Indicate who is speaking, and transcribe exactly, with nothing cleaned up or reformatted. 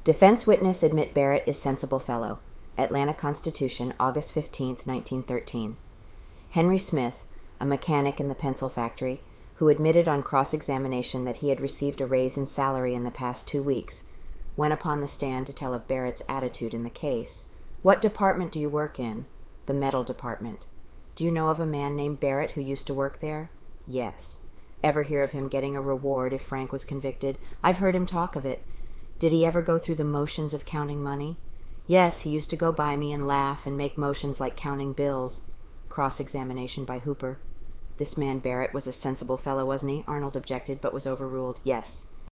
Speaker 1: Defense witness admit Barrett is sensible fellow. Atlanta Constitution, August fifteenth, nineteen thirteen. Henry Smith, a mechanic in the pencil factory, who admitted on cross-examination that he had received a raise in salary in the past two weeks, went upon the stand to tell of Barrett's attitude in the case. "What department do you work in?" "The metal department." "Do you know of a man named Barrett who used to work there?" "Yes." "Ever hear of him getting a reward if Frank was convicted?" "I've heard him talk of it." "Did he ever go through the motions of counting money?" "Yes, he used to go by me and laugh and make motions like counting bills." Cross-examination by Hooper. "This man Barrett was a sensible fellow, wasn't he?" Arnold objected, but was overruled. "Yes."